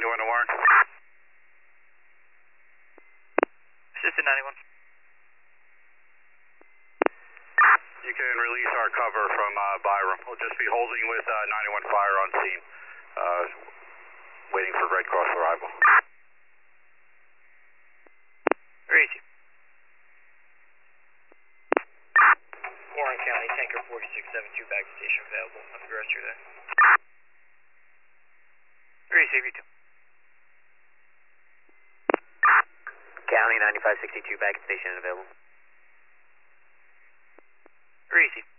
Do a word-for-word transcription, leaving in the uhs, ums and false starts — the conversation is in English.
going to Warren. Assistant ninety-one. You can release our cover from uh, Byram. We'll just be holding with uh, ninety-one Fire on scene, uh, waiting for Red Cross arrival. Very easy. Warren County, tanker forty-six seventy-two, back station available. Have a good rest of your day. Very easy, you too. County ninety-five sixty-two, back station available. Very easy.